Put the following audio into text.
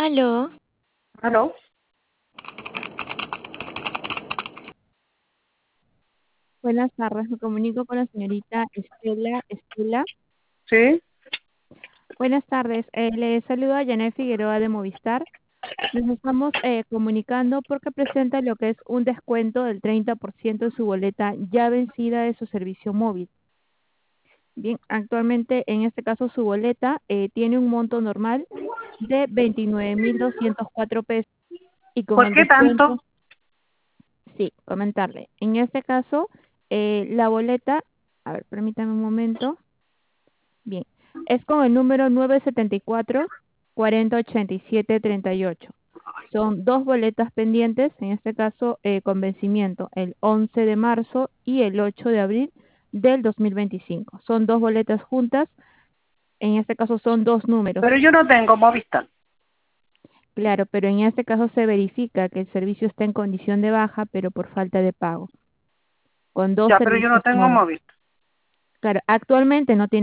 Aló, ¿Aló? Buenas tardes, me comunico con la señorita Estela. Sí. Buenas tardes, le saluda Janet Figueroa de Movistar. Nos estamos comunicando porque presenta lo que es un descuento del 30% de su boleta ya vencida de su servicio móvil. Bien, actualmente en este caso su boleta tiene un monto normal de 29.204 pesos y con ¿Por el qué tanto? descuento, sí, comentarle. En este caso, la boleta, a ver, permítame un momento. Bien, es con el número 974-4087-38. Son dos boletas pendientes, en este caso con vencimiento el 11 de marzo y el 8 de abril del 2025. Son dos boletas juntas, en este caso son dos números. Pero yo no tengo Movistar. Claro, pero en este caso se verifica que el servicio está en condición de baja, pero por falta de pago, con dos Ya, pero yo no servicios tengo móviles. Movistar. Claro, actualmente no tiene